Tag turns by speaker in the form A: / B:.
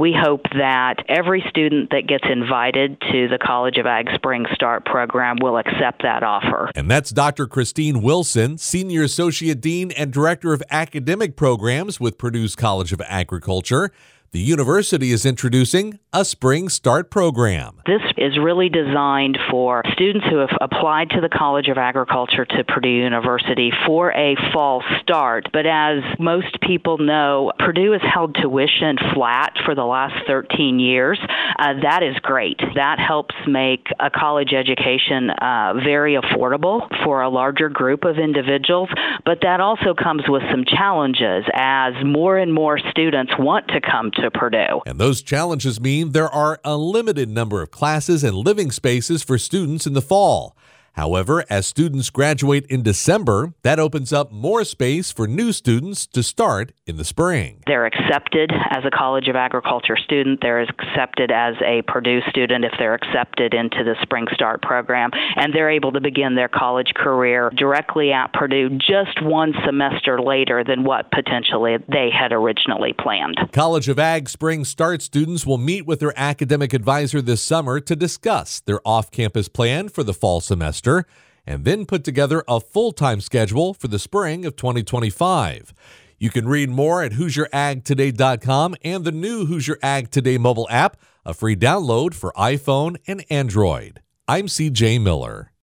A: we hope that every student that gets invited to the College of Ag Spring Start program will accept that offer.
B: And that's Dr. Christine Wilson, Senior Associate Dean and Director of Academic Programs with Purdue's College of Agriculture. The university is introducing a Spring Start program.
A: This is really designed for students who have applied to the College of Agriculture to Purdue University for a fall start. But as most people know, Purdue has held tuition flat for the last 13 years. That is great. That helps make a college education very affordable for a larger group of individuals. But that also comes with some challenges as more and more students want to come to Purdue.
B: And those challenges mean there are a limited number of classes and living spaces for students in the fall. However, as students graduate in December, that opens up more space for new students to start in the spring.
A: They're accepted as a College of Agriculture student. They're accepted as a Purdue student if they're accepted into the Spring Start program, and they're able to begin their college career directly at Purdue just one semester later than what potentially they had originally planned.
B: College of Ag Spring Start students will meet with their academic advisor this summer to discuss their off-campus plan for the fall semester, and then put together a full-time schedule for the spring of 2025. You can read more at HoosierAgToday.com and the new Hoosier Ag Today mobile app, a free download for iPhone and Android. I'm CJ Miller.